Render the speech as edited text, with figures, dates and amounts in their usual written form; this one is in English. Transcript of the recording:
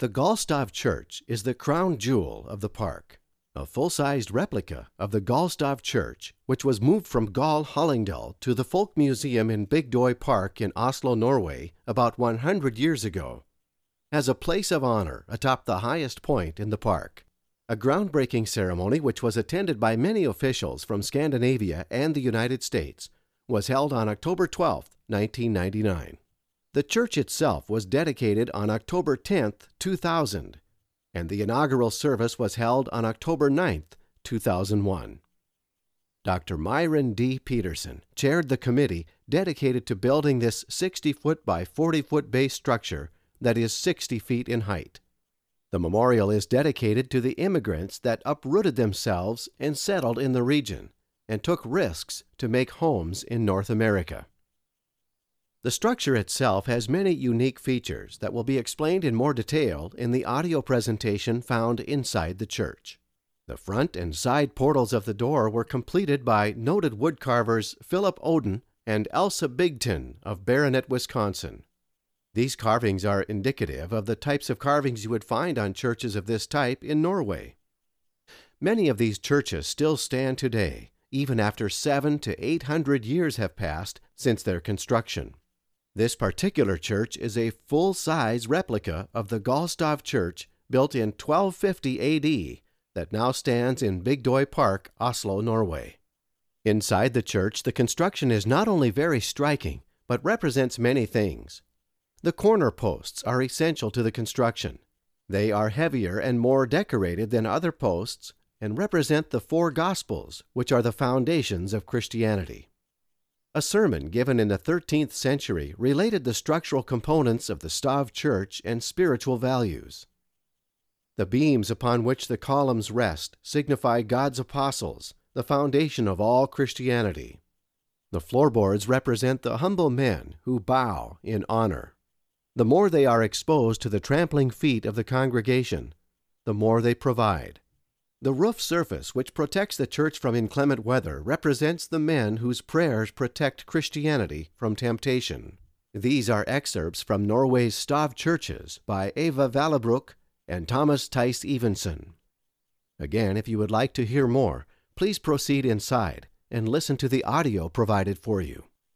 The Gallstav Church is the crown jewel of the park, a full-sized replica of the Gallstav Church, which was moved from Gall Hallingdal to the Folk Museum in Bygdøy Park in Oslo, Norway, about 100 years ago, as a place of honor atop the highest point in the park. A groundbreaking ceremony, which was attended by many officials from Scandinavia and the United States, was held on October 12, 1999. The church itself was dedicated on October 10, 2000, and the inaugural service was held on October 9, 2001. Dr. Myron D. Peterson chaired the committee dedicated to building this 60-foot by 40-foot base structure that is 60 feet in height. The memorial is dedicated to the immigrants that uprooted themselves and settled in the region and took risks to make homes in North America. The structure itself has many unique features that will be explained in more detail in the audio presentation found inside the church. The front and side portals of the door were completed by noted woodcarvers Philip Oden and Elsa Bigton of Baronet, Wisconsin. These carvings are indicative of the types of carvings you would find on churches of this type in Norway. Many of these churches still stand today, even after 700 to 800 years have passed since their construction. This particular church is a full-size replica of the Gallstav Church built in 1250 A.D. that now stands in Bygdøy Park, Oslo, Norway. Inside the church, the construction is not only very striking, but represents many things. The corner posts are essential to the construction. They are heavier and more decorated than other posts and represent the four Gospels, which are the foundations of Christianity. A sermon given in the 13th century related the structural components of the Stav Church and spiritual values. The beams upon which the columns rest signify God's apostles, the foundation of all Christianity. The floorboards represent the humble men who bow in honor. The more they are exposed to the trampling feet of the congregation, the more they provide. The roof surface, which protects the church from inclement weather, represents the men whose prayers protect Christianity from temptation. These are excerpts from Norway's Stav Churches by Eva Vallebrook and Thomas Theis Evensen. Again, if you would like to hear more, please proceed inside and listen to the audio provided for you.